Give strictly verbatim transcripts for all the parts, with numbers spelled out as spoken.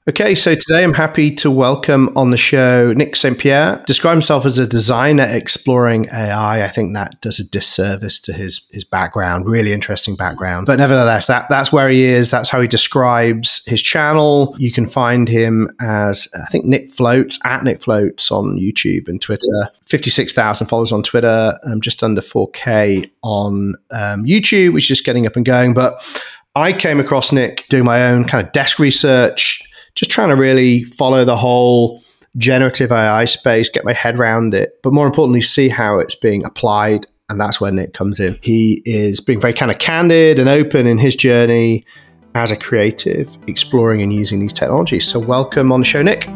Okay, so today I'm happy to welcome on the show Nick Saint Pierre. Describe himself as a designer exploring A I. I think that does a disservice to his his background, really interesting background. But nevertheless, that that's where he is. That's how he describes his channel. You can find him as, I think, Nick Floats, at Nick Floats on YouTube and Twitter. fifty-six thousand followers on Twitter, um, just under four K on um, YouTube, which is just getting up and going. But I came across Nick doing my own kind of desk research, just trying to really follow the whole generative A I space, get my head around it, but more importantly, see how it's being applied. And that's where Nick comes in. He is being very kind of candid and open in his journey as a creative, exploring and using these technologies. So welcome on the show, Nick.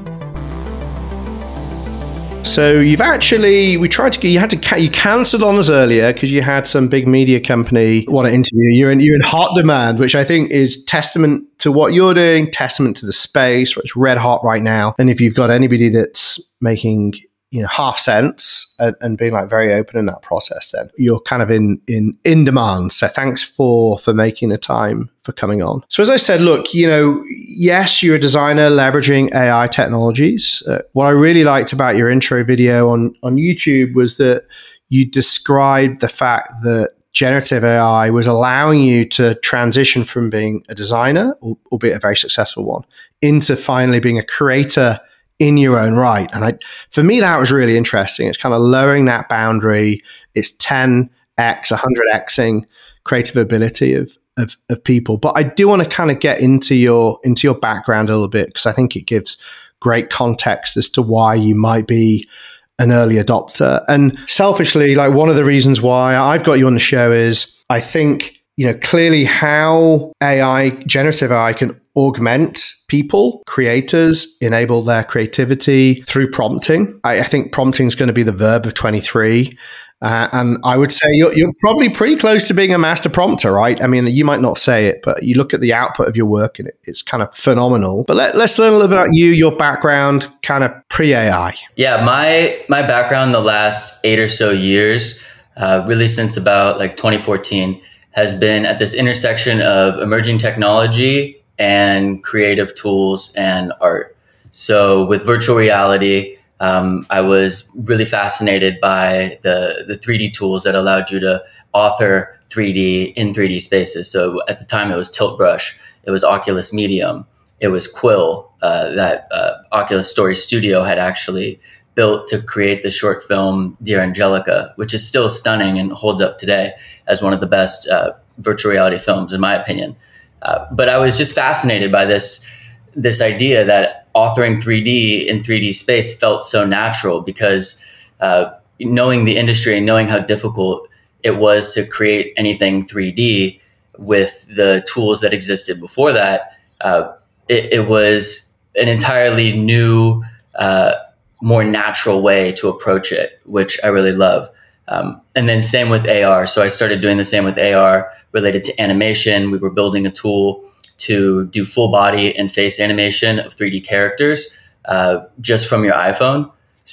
So you've actually, we tried to, you had to, you cancelled on us earlier because you had some big media company want to interview you. You're in, you're in hot demand, which I think is testament to what you're doing, testament to the space, where it's red hot right now. And if you've got anybody that's making, you know, half sense and, and being like very open in that process, then you're kind of in in in demand. So thanks for for making the time for coming on. So as I said, look, you know, yes, you're a designer leveraging A I technologies. Uh, what I really liked about your intro video on on YouTube was that you described the fact that generative A I was allowing you to transition from being a designer, albeit a very successful one, into finally being a creator in your own right. And I, for me, that was really interesting. It's kind of lowering that boundary. It's ten X, one hundred Xing creative ability of, of, of people. But I do want to kind of get into your, into your background a little bit, because I think it gives great context as to why you might be an early adopter. And selfishly, like one of the reasons why I've got you on the show is I think, you know, clearly how A I, generative A I can augment people, creators, enable their creativity through prompting. I, I think prompting is going to be the verb of twenty-three. Uh, and I would say you're, you're probably pretty close to being a master prompter, right? I mean, you might not say it, but you look at the output of your work and it, it's kind of phenomenal. But let, let's learn a little bit about you, your background, kind of pre-A I. Yeah, my my background the last eight or so years, uh, really since about like twenty fourteen, has been at this intersection of emerging technology and creative tools and art. So with virtual reality, um, I was really fascinated by the, the three D tools that allowed you to author three D in three D spaces. So at the time it was Tilt Brush, it was Oculus Medium, it was Quill, uh, that uh, Oculus Story Studio had actually built to create the short film Dear Angelica, which is still stunning and holds up today as one of the best uh, virtual reality films, in my opinion. Uh, but I was just fascinated by this, this idea that authoring three D in three D space felt so natural, because uh, knowing the industry and knowing how difficult it was to create anything three D with the tools that existed before that, uh, it, it was an entirely new, uh, more natural way to approach it, which I really love. Um, and then same with A R. So I started doing the same with A R related to animation. We were building a tool to do full body and face animation of three D characters uh, just from your iPhone.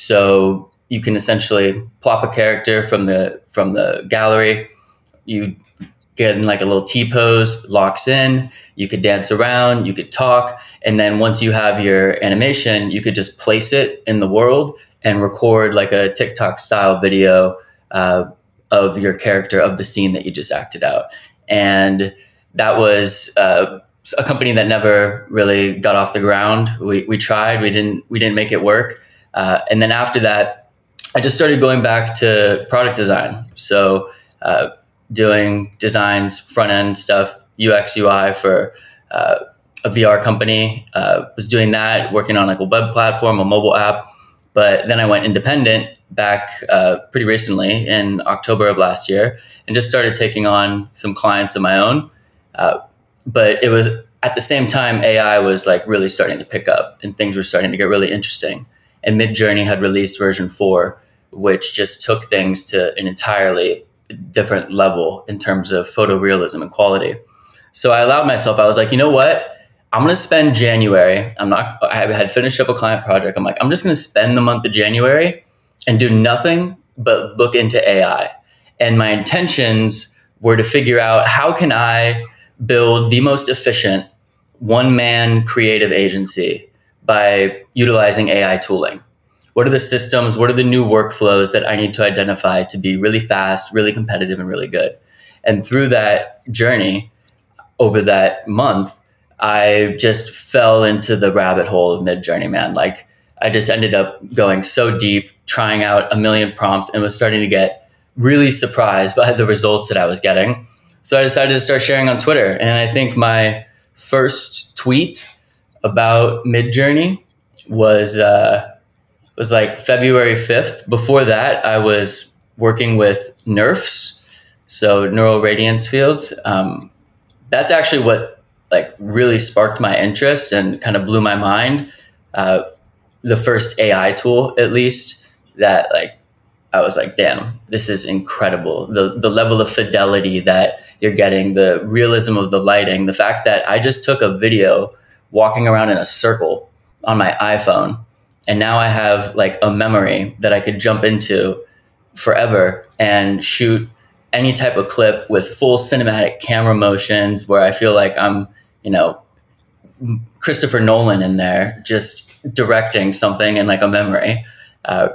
So you can essentially plop a character from the from the gallery. You get in like a little T-pose, locks in. You could dance around, you could talk. And then once you have your animation, you could just place it in the world and record like a TikTok style video uh, of your character, of the scene that you just acted out. And that was uh, a company that never really got off the ground. We we tried, we didn't we didn't make it work. Uh, and then after that, I just started going back to product design. So uh, doing designs, front end stuff, U X, U I for uh, a V R company. Uh, was doing that, working on like a web platform, a mobile app. But then I went independent back uh, pretty recently in October of last year, and just started taking on some clients of my own. Uh, but it was at the same time, A I was like really starting to pick up and things were starting to get really interesting. And Midjourney had released version four, which just took things to an entirely different level in terms of photorealism and quality. So I allowed myself, I was like, you know what? I'm going to spend January. I'm not, I had finished up a client project. I'm like, I'm just going to spend the month of January and do nothing but look into A I. And my intentions were to figure out how can I build the most efficient one-man creative agency by utilizing A I tooling. What are the systems? What are the new workflows that I need to identify to be really fast, really competitive, and really good? And through that journey, over that month, I just fell into the rabbit hole of Midjourney, man. Like, I just ended up going so deep, trying out a million prompts, and was starting to get really surprised by the results that I was getting. So I decided to start sharing on Twitter. And I think my first tweet about Midjourney was uh, was like February fifth. Before that, I was working with N E R Fs, so neural radiance fields. Um, that's actually what like really sparked my interest and kind of blew my mind. Uh, the first A I tool, at least, that like I was like, damn, this is incredible. The the level of fidelity that you're getting, the realism of the lighting, the fact that I just took a video walking around in a circle on my iPhone, and now I have like a memory that I could jump into forever and shoot any type of clip with full cinematic camera motions where I feel like I'm, you know, Christopher Nolan in there, just directing something in like a memory. Uh,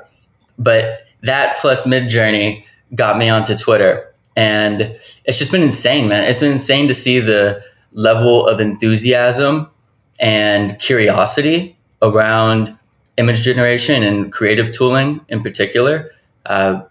but that plus Midjourney got me onto Twitter. And it's just been insane, man. It's been insane to see the level of enthusiasm and curiosity around image generation and creative tooling in particular. Uh,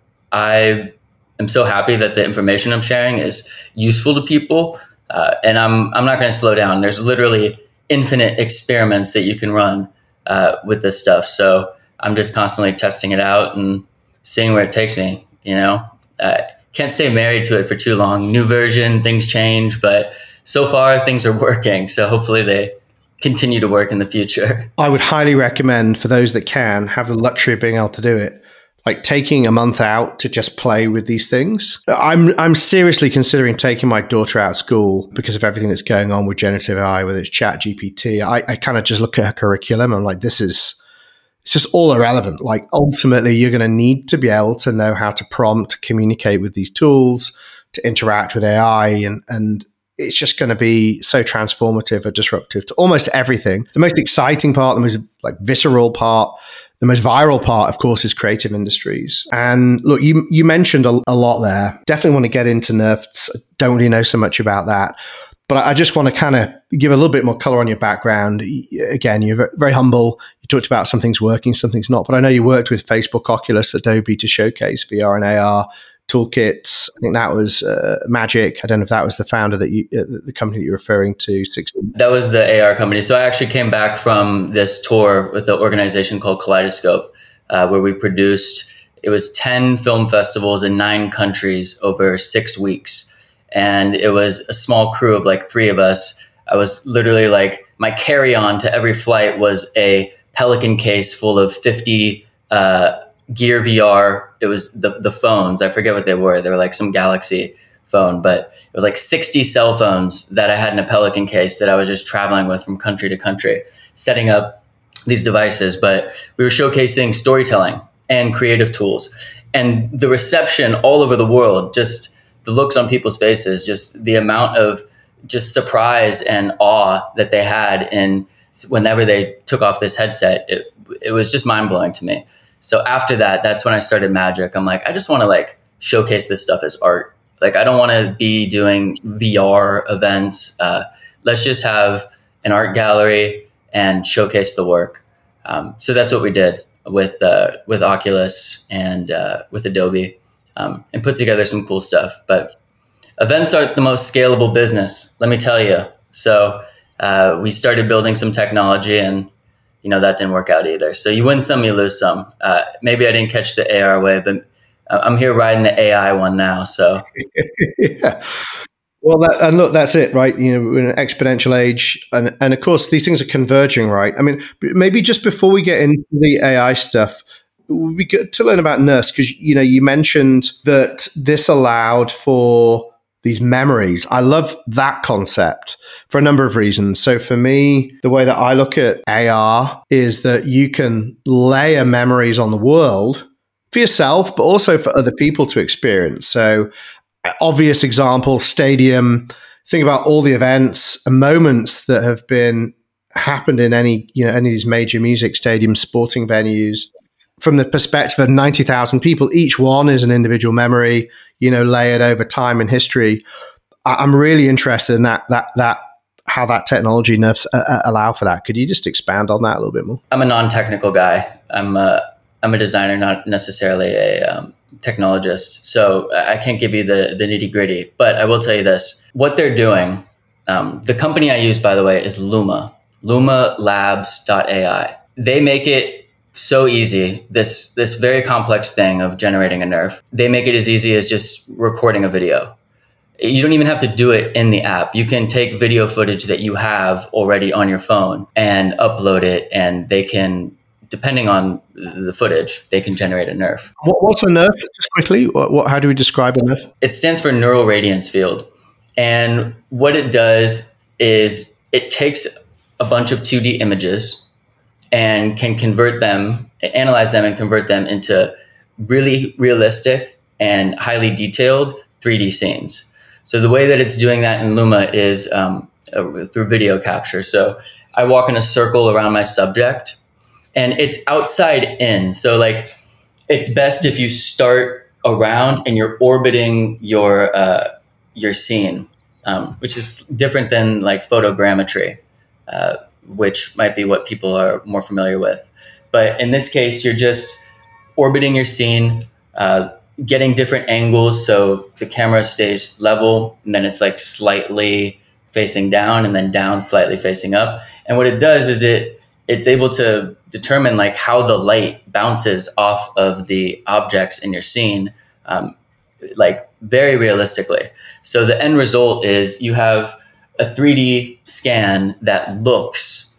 I am so happy that the information I'm sharing is useful to people. Uh, and I'm I'm not going to slow down. There's literally infinite experiments that you can run uh, with this stuff. So I'm just constantly testing it out and seeing where it takes me, you know. Uh, can't stay married to it for too long. New version, things change, but so far things are working. So hopefully they continue to work in the future. I would highly recommend, for those that can have the luxury of being able to do it, like taking a month out to just play with these things. I'm I'm seriously considering taking my daughter out of school because of everything that's going on with generative A I, whether it's Chat G P T. I, I kind of just look at her curriculum. I'm like, this is, it's just all irrelevant. Like, ultimately, you're going to need to be able to know how to prompt, to communicate with these tools, to interact with A I, and and it's just going to be so transformative or disruptive to almost everything. The most exciting part, the most like visceral part, the most viral part, of course, is creative industries. And look, you you mentioned a, a lot there. Definitely want to get into N E R Fs. Don't really know so much about that. But I just want to kind of give a little bit more color on your background. Again, you're very humble. You talked about some things working, some things not. But I know you worked with Facebook, Oculus, Adobe to showcase V R and A R toolkits. I think that was uh, Magic. I don't know if that was the founder that you, uh, the company that you're referring to. That was the A R company. So I actually came back from this tour with the organization called Kaleidoscope, uh, where we produced, it was ten film festivals in nine countries over six weeks. And it was a small crew of like three of us. I was literally like, my carry-on to every flight was a Pelican case full of fifty uh, Gear V R. It was the the phones. I forget what they were. They were like some Galaxy phone, but it was like sixty cell phones that I had in a Pelican case that I was just traveling with from country to country, setting up these devices. But we were showcasing storytelling and creative tools. And the reception all over the world, just the looks on people's faces, just the amount of just surprise and awe that they had in whenever they took off this headset, it, it was just mind blowing to me. So after that, that's when I started Magic. I'm like, I just want to like showcase this stuff as art. Like, I don't want to be doing V R events. Uh, let's just have an art gallery and showcase the work. Um, so that's what we did with uh, with Oculus and uh, with Adobe, um, and put together some cool stuff. But events are the most scalable business, let me tell you. So uh, we started building some technology, and you know that didn't work out either. So you win some, you lose some. Uh, maybe I didn't catch the A R wave, but I'm here riding the A I one now. So yeah. Well, that, and look, that's it, right? You know, we're in an exponential age, and and of course these things are converging, right? I mean, maybe just before we get into the A I stuff, it would be good to learn about N E R Fs, because you know you mentioned that this allowed for these memories. I love that concept for a number of reasons. So for me, the way that I look at A R is that you can layer memories on the world for yourself, but also for other people to experience. So obvious example, stadium think about all the events and moments that have been happened in any, you know, any of these major music stadiums, sporting venues, from the perspective of ninety thousand people, each one is an individual memory, you know, layered over time and history. I'm really interested in that, that, that, how that technology nerfs uh, allow for that. Could you just expand on that a little bit more? I'm a non-technical guy. I'm a, I'm a designer, not necessarily a um, technologist. So I can't give you the, the nitty gritty, but I will tell you this. What they're doing, um, the company I use, by the way, is Luma, luma labs dot A I. They make it so easy, this, this very complex thing of generating a nerf. They make it as easy as just recording a video. You don't even have to do it in the app. You can take video footage that you have already on your phone and upload it, and they can, depending on the footage, they can generate a nerf. What, what's a nerf? Just quickly, what, what, how do we describe a nerf? It stands for neural radiance field. And what it does is it takes a bunch of two D images and can convert them, analyze them and convert them into really realistic and highly detailed three D scenes. So the way that it's doing that in Luma is um, uh, through video capture. So I walk in a circle around my subject, and it's outside in. So like, it's best if you start around and you're orbiting your uh, your scene, um, which is different than like photogrammetry, uh, which might be what people are more familiar with. But in this case, you're just orbiting your scene, uh, getting different angles, so the camera stays level, and then it's like slightly facing down, and then down slightly facing up. And what it does is it it's able to determine like how the light bounces off of the objects in your scene, um, like very realistically. So the end result is you have a three D scan that looks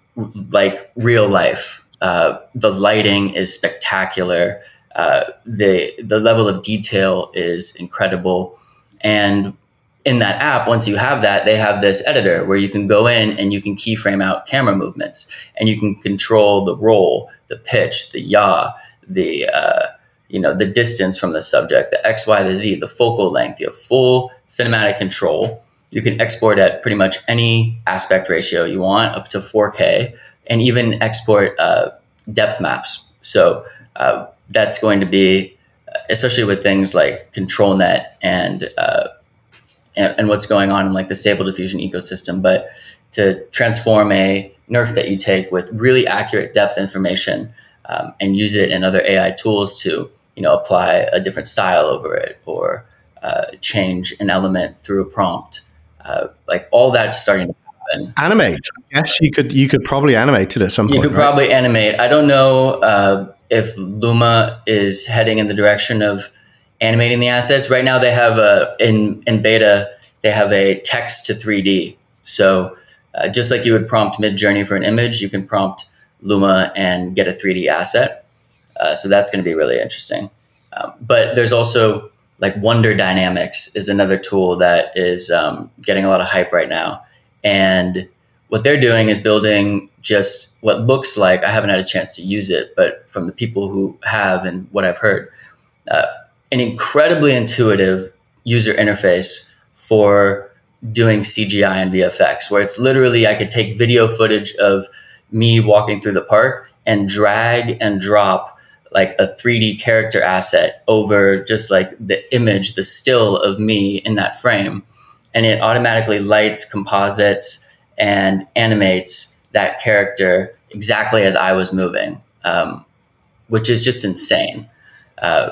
like real life. Uh, the lighting is spectacular. Uh, the the level of detail is incredible. And in that app, once you have that, they have this editor where you can go in and you can keyframe out camera movements, and you can control the roll, the pitch, the yaw, the uh, you know the distance from the subject, the X, Y, the Z, the focal length. You have full cinematic control. You can export at pretty much any aspect ratio you want, up to four K, and even export uh, depth maps. So uh, that's going to be, especially with things like ControlNet and, uh, and and what's going on in like the Stable Diffusion ecosystem, but to transform a nerf that you take with really accurate depth information um, and use it in other A I tools to, you know, apply a different style over it, or uh, change an element through a prompt. Uh, like all that's starting to happen. Animate. Yes, you could you could probably animate it at some point. You could right? probably animate. I don't know uh, if Luma is heading in the direction of animating the assets. Right now they have a, in, in beta, they have a text to three D. So uh, just like you would prompt Midjourney for an image, you can prompt Luma and get a three D asset. Uh, so that's going to be really interesting. Um, but there's also like Wonder Dynamics is another tool that is um, getting a lot of hype right now. And what they're doing is building just what looks like, I haven't had a chance to use it, but from the people who have and what I've heard, uh, an incredibly intuitive user interface for doing C G I and V F X, where it's literally, I could take video footage of me walking through the park and drag and drop like a three D character asset over just like the image, the still of me in that frame. And it automatically lights, composites, and animates that character exactly as I was moving, um, which is just insane. Uh,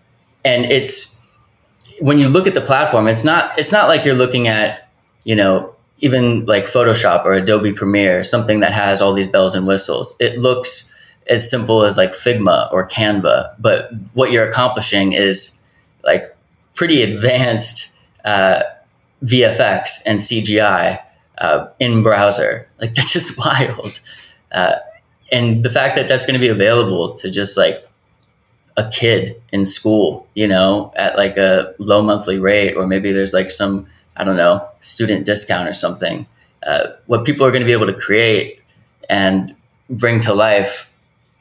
and it's, when you look at the platform, it's not, it's not like you're looking at, you know, even like Photoshop or Adobe Premiere, something that has all these bells and whistles. It looks as simple as like Figma or Canva, but what you're accomplishing is like pretty advanced uh, V F X and C G I uh, in browser. Like that's just wild. Uh, and the fact that that's going to be available to just like a kid in school, you know, at like a low monthly rate, or maybe there's like some, I don't know, student discount or something. Uh, what people are going to be able to create and bring to life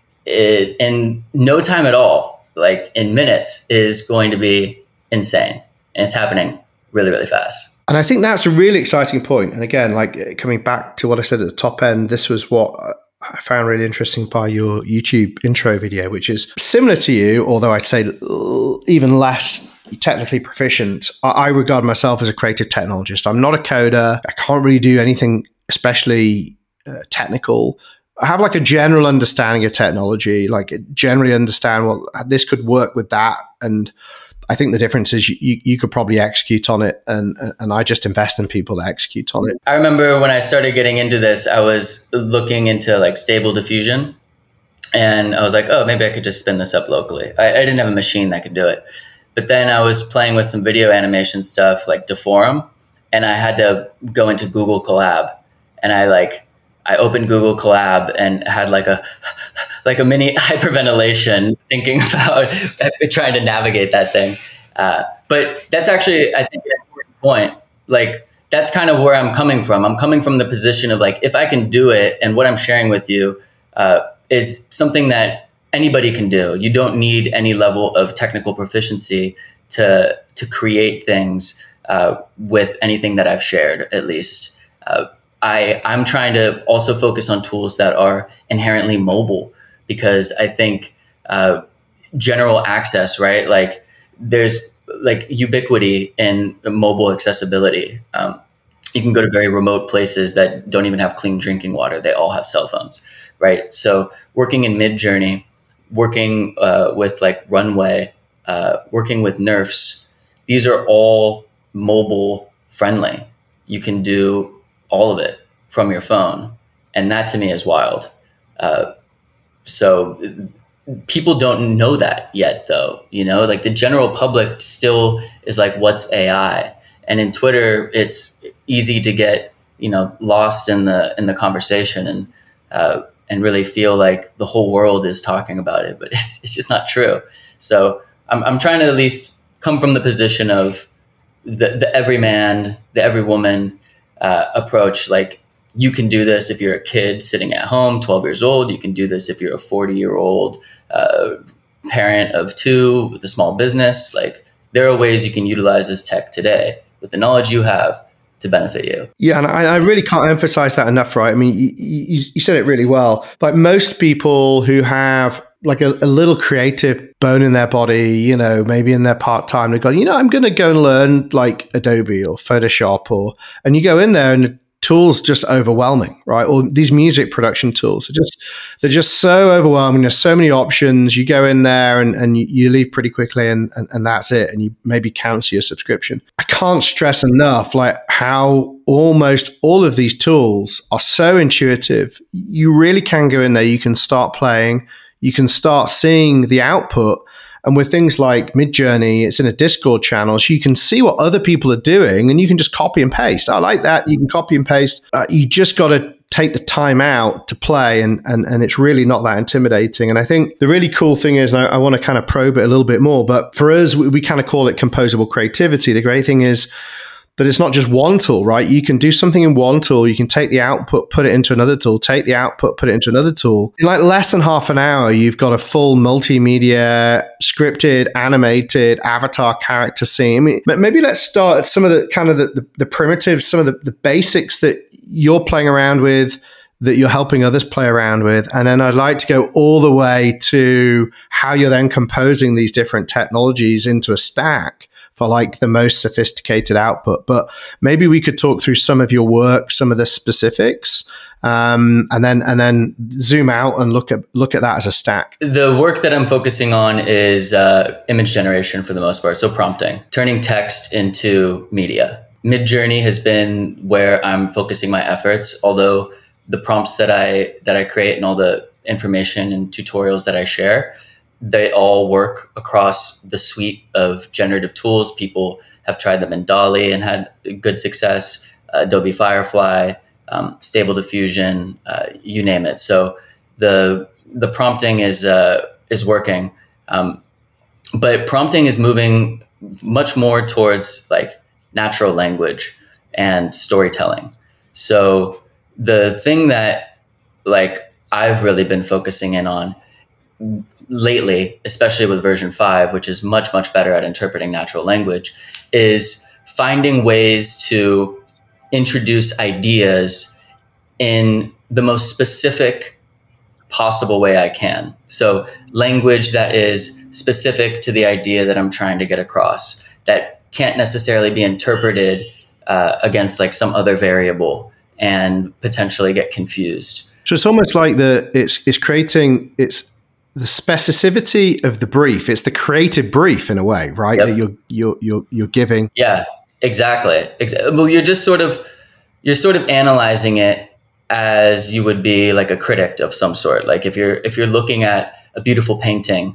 it, in no time at all, like in minutes, is going to be insane. And it's happening really, really fast. And I think that's a really exciting point. And again, like coming back to what I said at the top end, this was what I found really interesting by your YouTube intro video, which is similar to you, although I'd say even less technically proficient. I regard myself as a creative technologist. I'm not a coder. I can't really do anything especially uh, technical. I have like a general understanding of technology, like generally understand, well, this could work with that. And I think the difference is you, you, you could probably execute on it, and and I just invest in people that execute on it. I remember when I started getting into this, I was looking into like Stable Diffusion, and I was like, oh, maybe I could just spin this up locally. I, I didn't have a machine that could do it. But then I was playing with some video animation stuff like Deforum, and I had to go into Google Colab, and I like I opened Google Colab and had like a like a mini hyperventilation thinking about trying to navigate that thing. Uh, but that's actually, I think, an important point. Like, that's kind of where I'm coming from. I'm coming from the position of like, if I can do it, and what I'm sharing with you uh, is something that anybody can do. You don't need any level of technical proficiency to to create things uh, with anything that I've shared, at least. Uh, I, I'm trying to also focus on tools that are inherently mobile, because I think uh, general access, right? Like there's like ubiquity in mobile accessibility. Um, you can go to very remote places that don't even have clean drinking water. They all have cell phones, right? So working in Midjourney, working uh, with like Runway, uh, working with Nerfs, these are all mobile friendly. You can do all of it from your phone. And that to me is wild. Uh, so people don't know that yet though, you know, like the general public still is like, what's A I? And in Twitter, it's easy to get, you know, lost in the, in the conversation and, uh, and really feel like the whole world is talking about it, but it's, it's just not true. So I'm, I'm trying to at least come from the position of the, the everyman, the everywoman, Uh, approach. Like you can do this if you're a kid sitting at home, twelve years old. You can do this if you're a forty year old uh, parent of two with a small business. Like there are ways you can utilize this tech today with the knowledge you have to benefit you. Yeah, and I, I really can't emphasize that enough, right? I mean, you, you, you said it really well. Like most people who have like a, a little creative bone in their body, you know, maybe in their part-time, they've got, you know, I'm going to go and learn like Adobe or Photoshop, or, and you go in there and the tool's just overwhelming, right? Or these music production tools are just, they're just so overwhelming. There's so many options. You go in there and, and you, you leave pretty quickly and, and, and that's it. And you maybe cancel your subscription. I can't stress enough, like how almost all of these tools are so intuitive. You really can go in there. You can start playing. You can start seeing the output. And with things like Midjourney, it's in a Discord channel, so you can see what other people are doing and you can just copy and paste. I like that. You can copy and paste. Uh, you just got to take the time out to play, and, and, and it's really not that intimidating. And I think the really cool thing is, and I, I want to kind of probe it a little bit more, but for us, we, we kind of call it composable creativity. The great thing is that it's not just one tool, right? You can do something in one tool. You can take the output, put it into another tool, take the output, put it into another tool. In like less than half an hour, you've got a full multimedia, scripted, animated avatar character scene. I mean, maybe let's start at some of the kind of the, the, the primitives, some of the, the basics that you're playing around with, that you're helping others play around with. And then I'd like to go all the way to how you're then composing these different technologies into a stack for like the most sophisticated output. But maybe we could talk through some of your work, some of the specifics, um, and then and then zoom out and look at look at that as a stack. The work that I'm focusing on is uh, image generation for the most part, so prompting, turning text into media. Midjourney has been where I'm focusing my efforts, although the prompts that I that I create and all the information and tutorials that I share, they all work across the suite of generative tools. People have tried them in DALL-E and had good success, uh, Adobe Firefly, um, Stable Diffusion, uh, you name it. So the the prompting is uh, is working, um, but prompting is moving much more towards like natural language and storytelling. So the thing that like I've really been focusing in on lately, especially with version five, which is much, much better at interpreting natural language, is finding ways to introduce ideas in the most specific possible way I can. So language that is specific to the idea that I'm trying to get across, that can't necessarily be interpreted uh, against like some other variable and potentially get confused. So it's almost like the it's it's creating it's the specificity of the brief. It's the creative brief in a way, right? Yep. That you're you're you're you're giving. Yeah, exactly. Exa- well, you're just sort of you're sort of analyzing it as you would be like a critic of some sort. Like if you're if you're looking at a beautiful painting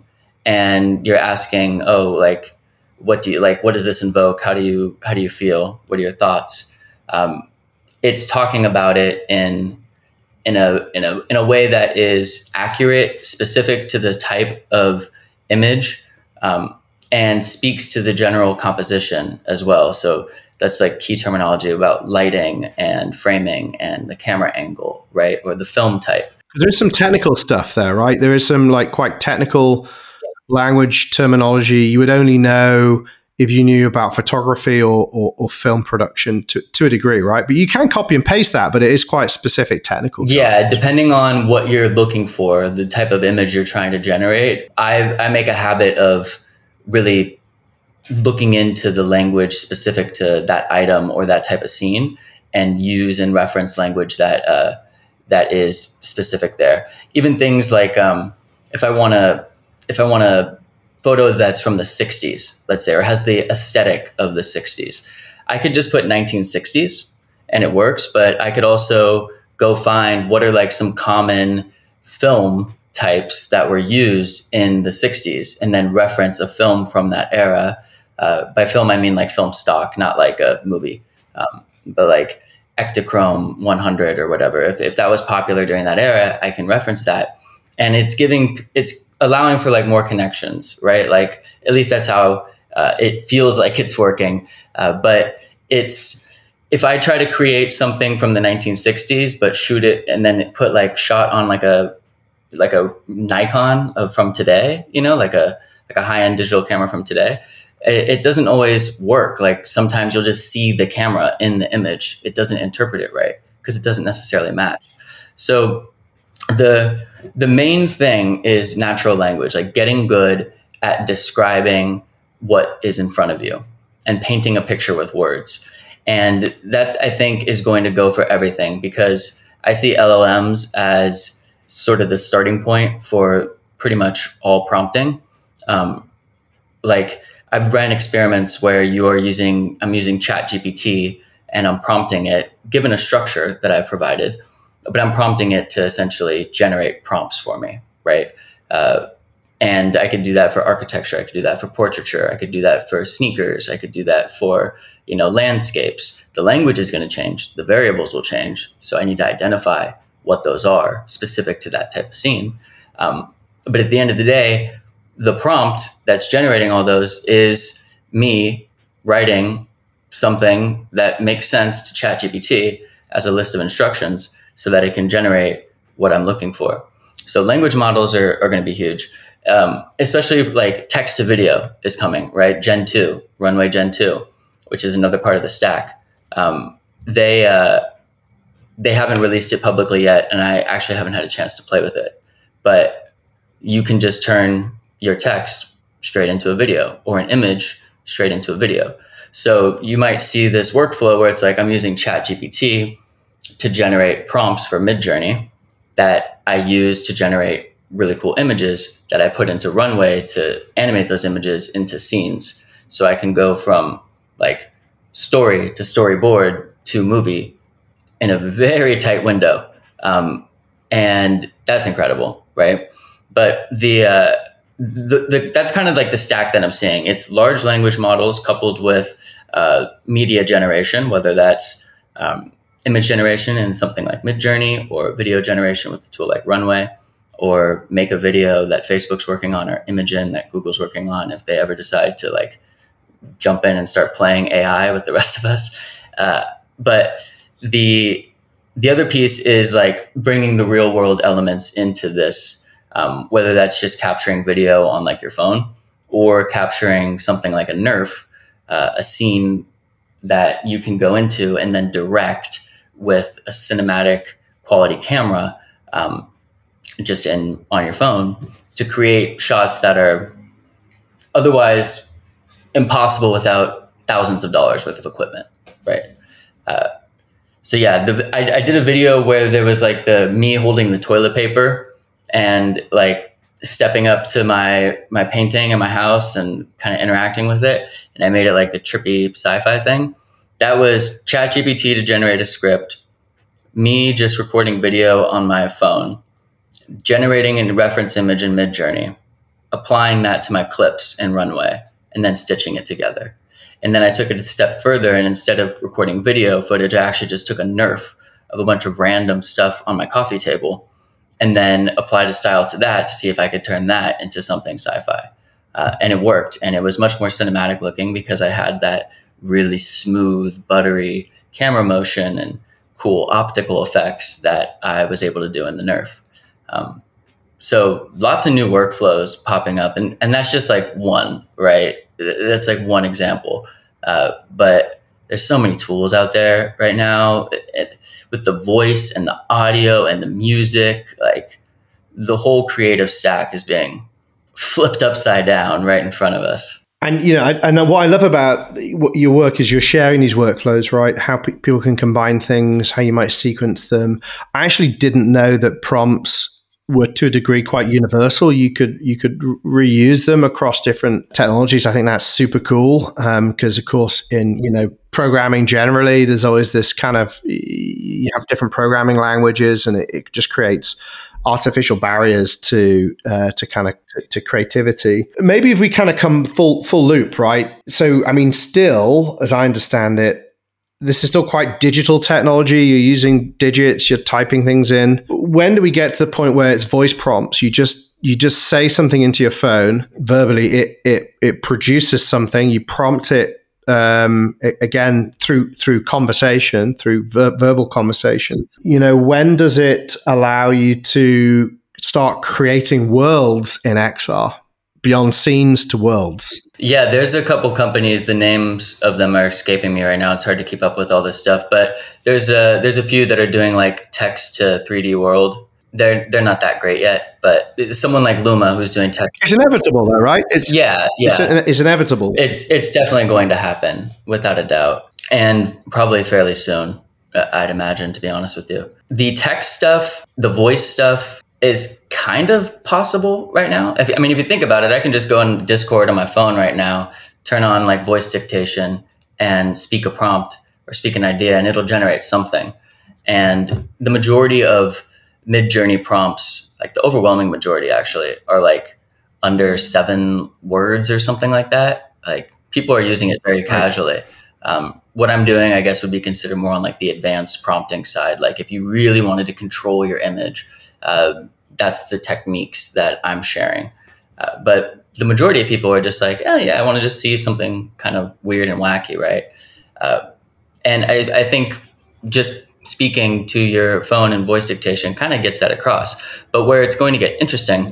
and you're asking, oh, like what do you like? What does this invoke? How do you how do you feel? What are your thoughts? Um, it's talking about it in in a in a in a way that is accurate, specific to the type of image, um, and speaks to the general composition as well. So that's like key terminology about lighting and framing and the camera angle, right? Or the film type. There's some technical stuff there, right? There is some like quite technical language terminology you would only know if you knew about photography or, or, or film production to, to a degree, right? But you can copy and paste that, but it is quite specific technical. Yeah, stuff. Depending on what you're looking for, the type of image you're trying to generate, I, I make a habit of really looking into the language specific to that item or that type of scene and use and reference language that uh, that is specific there. Even things like um, if I want to if I want a photo that's from the sixties, let's say, or has the aesthetic of the sixties, I could just put nineteen sixties and it works. But I could also go find what are like some common film types that were used in the sixties and then reference a film from that era. Uh, by film, I mean like film stock, not like a movie, um, but like Ektachrome one hundred or whatever. If, if that was popular during that era, I can reference that. And it's giving, it's allowing for like more connections, right? Like at least that's how uh, it feels like it's working. Uh, but it's, if I try to create something from the nineteen sixties, but shoot it and then put like shot on like a, like a Nikon of from today, you know, like a, like a high-end digital camera from today, it, it doesn't always work. Like sometimes you'll just see the camera in the image. It doesn't interpret it right because it doesn't necessarily match. So the, the main thing is natural language, like getting good at describing what is in front of you and painting a picture with words. And that I think is going to go for everything because I see L L Ms as sort of the starting point for pretty much all prompting. Um, like I've ran experiments where you are using, I'm using ChatGPT and I'm prompting it, given a structure that I provided, but I'm prompting it to essentially generate prompts for me, right? Uh, and I could do that for architecture. I could do that for portraiture. I could do that for sneakers. I could do that for, you know, landscapes. The language is going to change. The variables will change. So I need to identify what those are specific to that type of scene. Um, but at the end of the day, the prompt that's generating all those is me writing something that makes sense to ChatGPT as a list of instructions so that it can generate what I'm looking for. So language models are, are going to be huge, um, especially like text to video is coming, right? Gen two, Runway Gen two, which is another part of the stack. Um, they, uh, They haven't released it publicly yet, and I actually haven't had a chance to play with it. But you can just turn your text straight into a video or an image straight into a video. So you might see this workflow where it's like I'm using ChatGPT to generate prompts for Midjourney that I use to generate really cool images that I put into Runway to animate those images into scenes. So I can go from like story to storyboard to movie in a very tight window. Um, and that's incredible, right? But the, uh, the, the that's kind of like the stack that I'm seeing. It's large language models coupled with uh, media generation, whether that's um, image generation in something like Midjourney or video generation with a tool like Runway, or make a video that Facebook's working on or Imagen that Google's working on if they ever decide to like jump in and start playing A I with the rest of us. Uh, but The the other piece is like bringing the real world elements into this, um, whether that's just capturing video on like your phone or capturing something like a Nerf, uh, a scene that you can go into and then direct with a cinematic quality camera, um, just in on your phone, to create shots that are otherwise impossible without thousands of dollars worth of equipment, right? Uh, so yeah, the, I, I did a video where there was like the me holding the toilet paper and like stepping up to my my painting in my house and kind of interacting with it, and I made it like the trippy sci-fi thing. That was ChatGPT to generate a script, me just recording video on my phone, generating a reference image in Midjourney, applying that to my clips in Runway, and then stitching it together. And then I took it a step further, and instead of recording video footage, I actually just took a nerf of a bunch of random stuff on my coffee table and then applied a style to that to see if I could turn that into something sci-fi. Uh, and it worked. And it was much more cinematic looking because I had that really smooth, buttery camera motion and cool optical effects that I was able to do in the nerf. Um, so lots of new workflows popping up. And, and that's just like one, right? That's like one example. Uh, but there's so many tools out there right now it, it, with the voice and the audio and the music. Like the whole creative stack is being flipped upside down right in front of us. And, you know, I, and what I love about what your work is you're sharing these workflows, right? How pe- people can combine things, how you might sequence them. I actually didn't know that prompts were to a degree quite universal. You could you could reuse them across different technologies. I think that's super cool because, um, of course, in you know programming generally, there's always this kind of you have different programming languages, and it, it just creates artificial barriers to uh, to kind of to, to creativity. Maybe if we kind of come full full loop, right? So, I mean, still, as I understand it, this is still quite digital technology. You're using digits, you're typing things in. When do we get to the point where it's voice prompts? You just you just say something into your phone verbally. It it it produces something. You prompt it um, again through through conversation, through ver- verbal conversation. You know, when does it allow you to start creating worlds in X R? Beyond scenes to worlds? Yeah, there's a couple companies. The names of them are escaping me right now. It's hard to keep up with all this stuff, but there's a there's a few that are doing like text to three D world. They're they're not that great yet, but someone like Luma who's doing text. It's inevitable, though, right? It's yeah, yeah. It's, it's inevitable. It's it's definitely going to happen without a doubt, and probably fairly soon. I'd imagine, to be honest with you. The text stuff, the voice stuff, is kind of possible right now. If, I mean, if you think about it, I can just go on Discord on my phone right now, turn on like voice dictation and speak a prompt or speak an idea, and it'll generate something. And the majority of Midjourney prompts, like the overwhelming majority actually, are like under seven words or something like that. Like people are using it very casually. Um, what I'm doing, I guess, would be considered more on like the advanced prompting side. Like if you really wanted to control your image, uh, that's the techniques that I'm sharing. Uh, but the majority of people are just like, oh yeah, I want to just see something kind of weird and wacky, right? Uh, and I, I think just speaking to your phone and voice dictation kind of gets that across. But where it's going to get interesting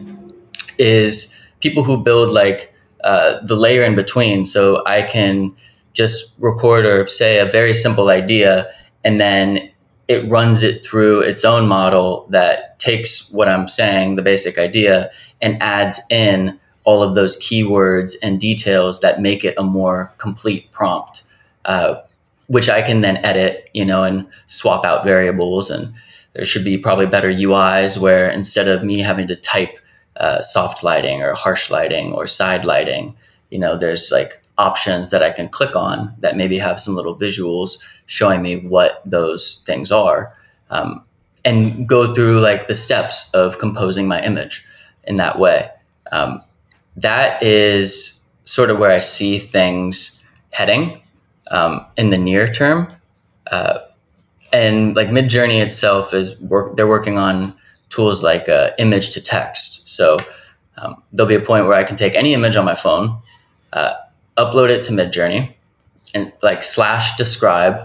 is people who build like uh, the layer in between. So I can just record or say a very simple idea, and then it runs it through its own model that takes what I'm saying, the basic idea, and adds in all of those keywords and details that make it a more complete prompt, uh, which I can then edit, you know, and swap out variables. And there should be probably better U Is where instead of me having to type uh, soft lighting or harsh lighting or side lighting, you know, there's like options that I can click on that maybe have some little visuals showing me what those things are, um, and go through like the steps of composing my image in that way. Um, that is sort of where I see things heading um, in the near term. Uh, and like Midjourney itself is work, they're working on tools like uh, image to text. So um, there'll be a point where I can take any image on my phone, uh, upload it to Midjourney and like slash describe,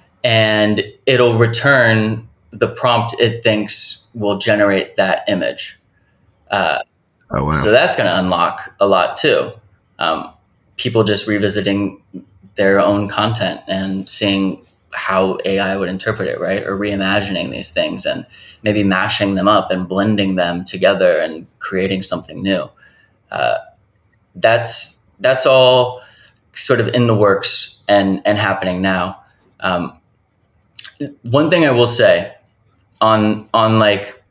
and it'll return the prompt it thinks will generate that image. Uh, oh, wow. So that's going to unlock a lot too. Um, people just revisiting their own content and seeing how A I would interpret it, right? Or reimagining these things and maybe mashing them up and blending them together and creating something new. Uh, that's that's all sort of in the works and and happening now. Um, one thing I will say on on like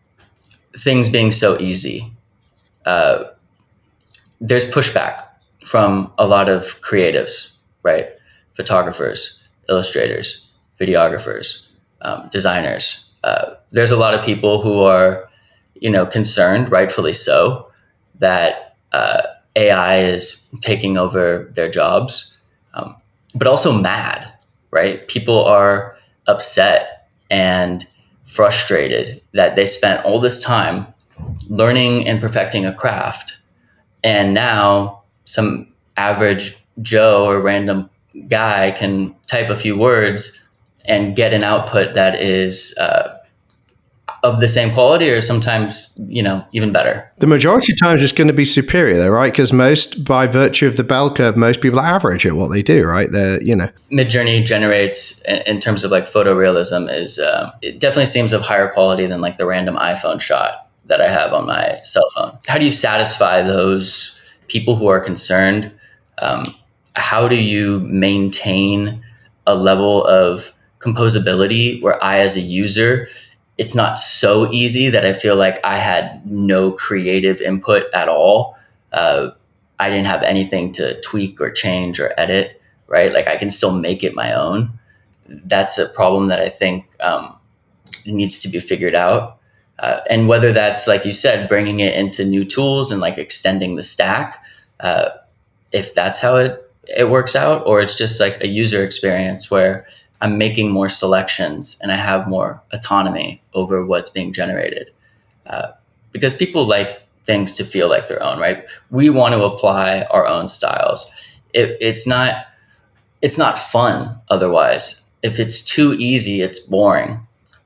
things being so easy, uh, there's pushback from a lot of creatives, right? Photographers, illustrators, videographers, um, designers. Uh, there's a lot of people who are, you know, concerned, rightfully so, that uh, A I is taking over their jobs, um, but also mad, right? People are upset and frustrated that they spent all this time learning and perfecting a craft, and now some average Joe or random guy can type a few words and get an output that is uh, of the same quality, or sometimes, you know, even better. The majority of times it's going to be superior though, right? Because most, by virtue of the bell curve, most people are average at what they do, right? They're, you know. Midjourney generates, in terms of like photorealism, is uh, it definitely seems of higher quality than like the random iPhone shot that I have on my cell phone. How do you satisfy those people who are concerned? Um, how do you maintain a level of composability where I, as a user, it's not so easy that I feel like I had no creative input at all. Uh, I didn't have anything to tweak or change or edit, right? Like I can still make it my own. That's a problem that I think um, needs to be figured out. Uh, and whether that's, like you said, bringing it into new tools and like extending the stack, uh, if that's how it, it works out, or it's just like a user experience where I'm making more selections and I have more autonomy over what's being generated. Uh, because people like things to feel like their own, right? We want to apply our own styles. It, it's not, it's not fun otherwise. If it's too easy, it's boring.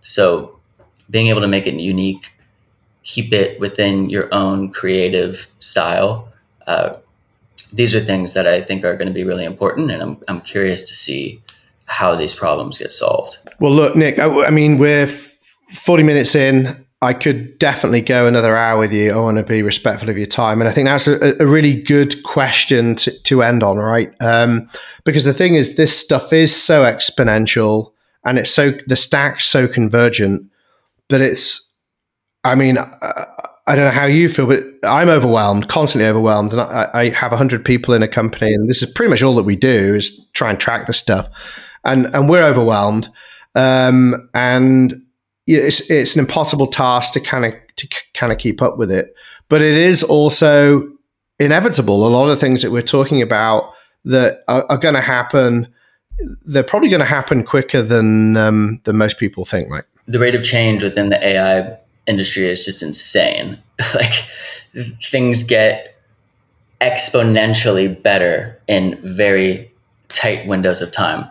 So being able to make it unique, keep it within your own creative style. Uh, these are things that I think are going to be really important. And I'm, I'm curious to see how these problems get solved. Well, look, Nick, I, I mean, we're f- forty minutes in. I could definitely go another hour with you. I want to be respectful of your time. And I think that's a, a really good question to, to end on, right? Um, because the thing is, this stuff is so exponential and it's so, the stack's so convergent that it's, I mean, I, I don't know how you feel, but I'm overwhelmed, constantly overwhelmed. And I, I have one hundred people in a company, and this is pretty much all that we do is try and track the stuff. And and we're overwhelmed, um, and it's it's an impossible task to kind of to kind of keep up with it. But it is also inevitable. A lot of things that we're talking about that are, are going to happen, they're probably going to happen quicker than um, than most people think. Right? The rate of change within the A I industry is just insane. Like things get exponentially better in very tight windows of time.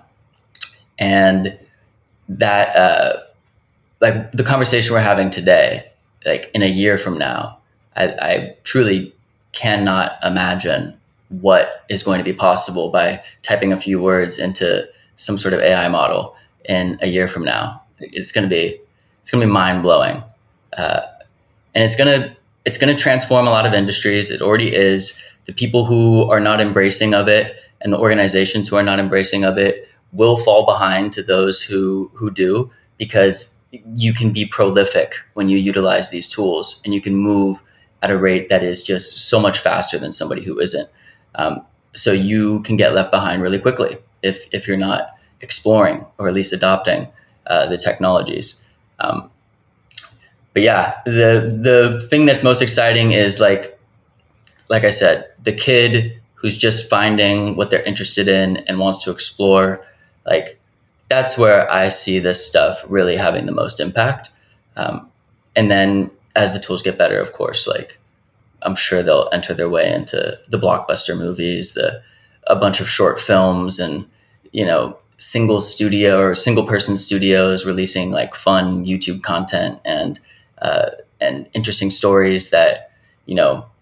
And that, uh, like the conversation we're having today, like in a year from now, I, I truly cannot imagine what is going to be possible by typing a few words into some sort of A I model in a year from now. It's going to be, it's going to be mind blowing. Uh, and it's going to, it's going to transform a lot of industries. It already is. The people who are not embracing of it and the organizations who are not embracing of it will fall behind to those who, who do, because you can be prolific when you utilize these tools and you can move at a rate that is just so much faster than somebody who isn't. Um, so you can get left behind really quickly if, if you're not exploring or at least adopting uh, the technologies. Um, but yeah, the, the thing that's most exciting is like, like I said, the kid who's just finding what they're interested in and wants to explore. Like that's where I see this stuff really having the most impact. Um, and then as the tools get better, of course, like I'm sure they'll enter their way into the blockbuster movies, the a bunch of short films, and you know, single studio or single person studios releasing like fun YouTube content and uh, and interesting stories that you know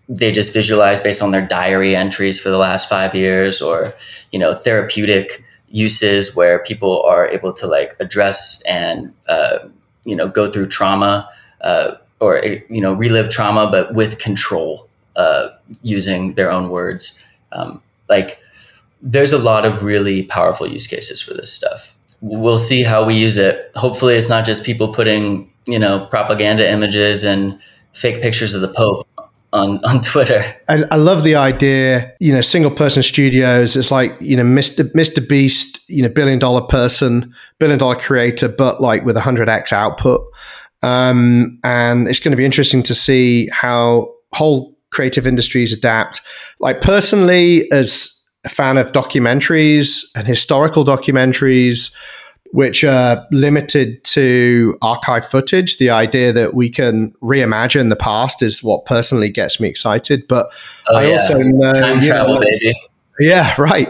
they just visualize based on their diary entries for the last five years, or, you know, therapeutic uses where people are able to like address and, uh, you know, go through trauma, uh, or, you know, relive trauma, but with control, uh, using their own words. Um, like there's a lot of really powerful use cases for this stuff. We'll see how we use it. Hopefully it's not just people putting, you know, propaganda images and fake pictures of the Pope on, on Twitter. I, I love the idea, you know, single person studios. It's like, you know, Mister Mister Beast, you know, billion dollar person, billion dollar creator, but like with one hundred x output. Um, and it's going to be interesting to see how whole creative industries adapt. Like personally, as a fan of documentaries and historical documentaries, which are limited to archive footage, the idea that we can reimagine the past is what personally gets me excited. But oh, I yeah. also know time travel, know, baby. Yeah, right.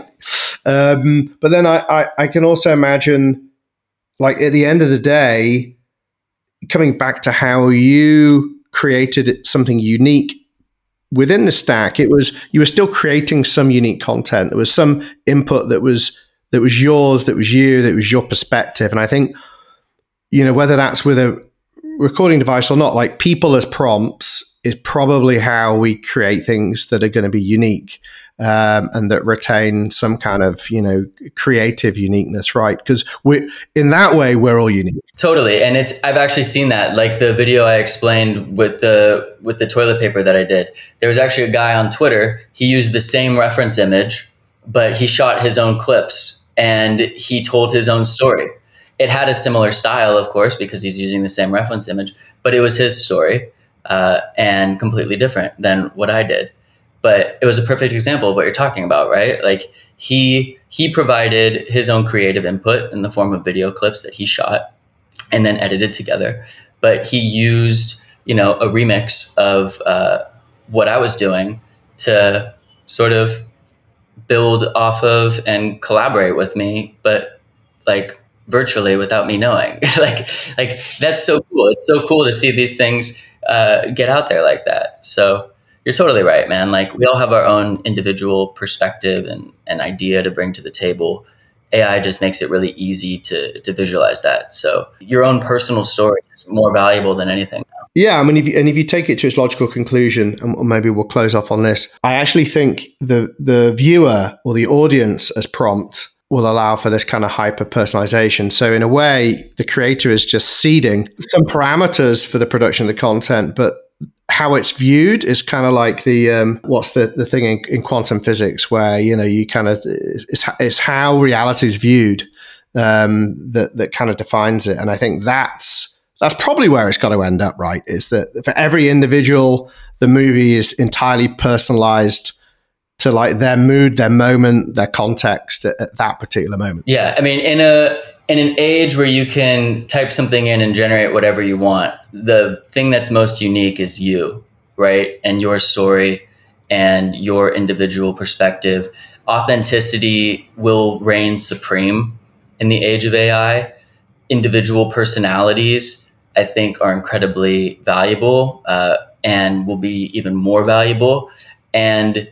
Um, but then I, I, I can also imagine, like at the end of the day, coming back to how you created something unique within the stack, it was you were still creating some unique content. There was some input that was that was yours, that was you, that was your perspective. And I think, you know, whether that's with a recording device or not, like people as prompts is probably how we create things that are going to be unique, um, and that retain some kind of, you know, creative uniqueness, right? Because we, in that way, we're all unique. Totally. And it's, I've actually seen that, like the video I explained with the, with the toilet paper that I did. There was actually a guy on Twitter, he used the same reference image, but he shot his own clips and he told his own story. It had a similar style, of course, because he's using the same reference image, but it was his story, uh, and completely different than what I did. But it was a perfect example of what you're talking about, right? Like he he provided his own creative input in the form of video clips that he shot and then edited together. But he used, you know, a remix of uh, what I was doing to sort of build off of and collaborate with me, but like virtually without me knowing. like, like that's so cool. It's so cool to see these things uh, get out there like that. So you're totally right, man. Like we all have our own individual perspective and, and idea to bring to the table. A I just makes it really easy to, to visualize that. So your own personal story is more valuable than anything now. Yeah, I mean, if you, and if you take it to its logical conclusion, and maybe we'll close off on this, I actually think the the viewer or the audience as prompt will allow for this kind of hyper personalization. So in a way, the creator is just seeding some parameters for the production of the content, but how it's viewed is kind of like the um, what's the, the thing in, in quantum physics where, you know, you kind of it's, it's how reality is viewed um, that that kind of defines it. And I think that's that's probably where it's got to end up, right? Is that for every individual, the movie is entirely personalized to like their mood, their moment, their context at, at that particular moment. Yeah, I mean, in a in an age where you can type something in and generate whatever you want, the thing that's most unique is you, right? And your story and your individual perspective. Authenticity will reign supreme in the age of A I. Individual personalities, I think, are incredibly valuable, uh, and will be even more valuable. And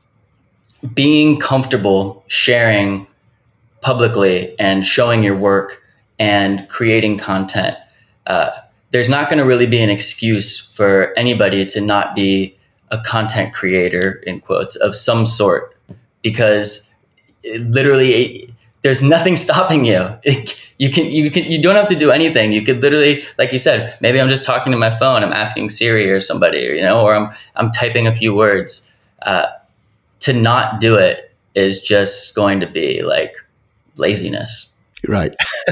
being comfortable sharing publicly and showing your work and creating content, uh, there's not going to really be an excuse for anybody to not be a content creator, in quotes, of some sort, because it literally it, there's nothing stopping you. It, you can you can you don't have to do anything. You could literally, like you said, maybe I'm just talking to my phone, I'm asking Siri or somebody, or, you know, or I'm I'm typing a few words. Uh, to not do it is just going to be like laziness. Right.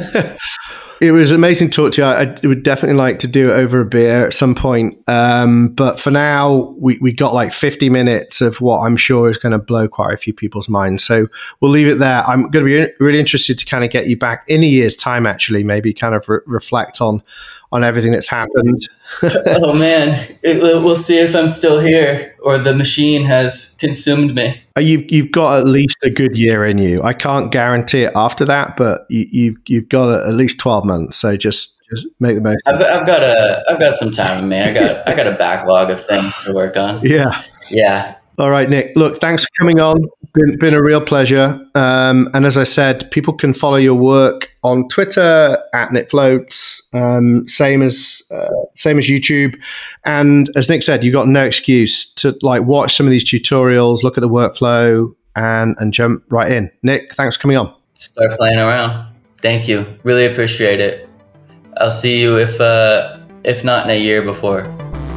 It was amazing to talk to you. I, I would definitely like to do it over a beer at some point. Um, but for now, we, we got like fifty minutes of what I'm sure is going to blow quite a few people's minds. So we'll leave it there. I'm going to be really interested to kind of get you back in a year's time, actually, maybe kind of re- reflect on on everything that's happened. Oh man, it, we'll see if I'm still here or the machine has consumed me. You've you've got at least a good year in you. I can't guarantee it after that, but you, you've you've got at least twelve months. So just just make the most. I've, I've got a I've got some time in me. I got I got a backlog of things to work on. Yeah, yeah. All right, Nick. Look, thanks for coming on. Been been a real pleasure. Um, and as I said, people can follow your work on Twitter at Nick Floats. Um, same as uh, same as YouTube. And as Nick said, you've got no excuse to like watch some of these tutorials, look at the workflow, and and jump right in. Nick, thanks for coming on. Start playing around. Thank you. Really appreciate it. I'll see you if uh, if not in a year before.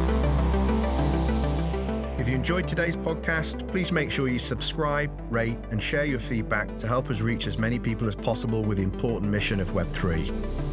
If you enjoyed today's podcast, please make sure you subscribe, rate, and share your feedback to help us reach as many people as possible with the important mission of Web three.